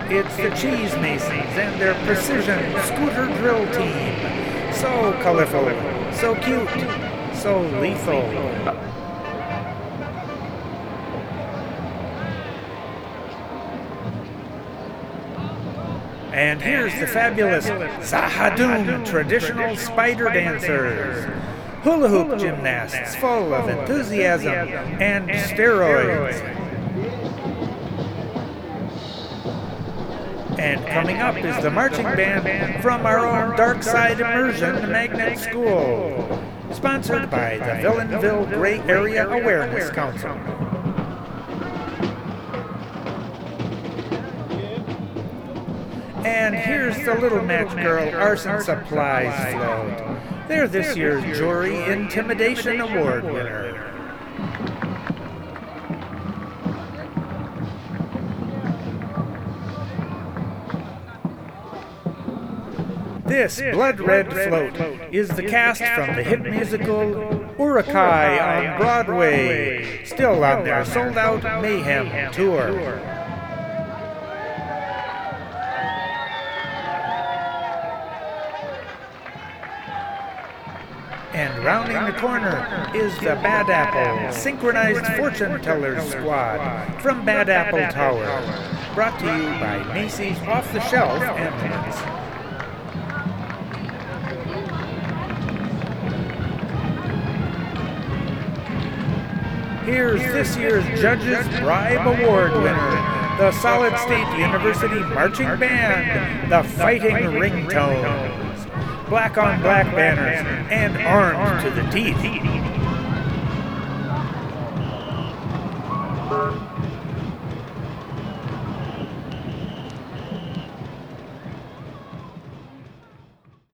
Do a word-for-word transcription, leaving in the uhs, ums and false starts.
It's the Cheese Masons and their precision scooter drill team. So colorful, so cute, so lethal. And here's the fabulous Zahadum traditional spider dancers. Hula hoop gymnasts full of enthusiasm and steroids. And coming up is the marching band from our own Dark Side Immersion Magnet School, sponsored by the Villanville Gray Area Awareness Council. And here's the Little Match Girl Arson Supplies float. They're this year's Jury Intimidation Award winner. This blood red float is the cast from the hit musical Urukai on Broadway, still on their sold-out Mayhem tour. And rounding the corner is the Bad Apple Synchronized Fortune Tellers Squad from Bad Apple Tower, brought to you by Macy's Off the Shelf Ambulance. Here's this year's Judges Bribe Award winner, the Solid State University Marching Band, the Fighting Ringtones, black on black banners, and armed to the teeth.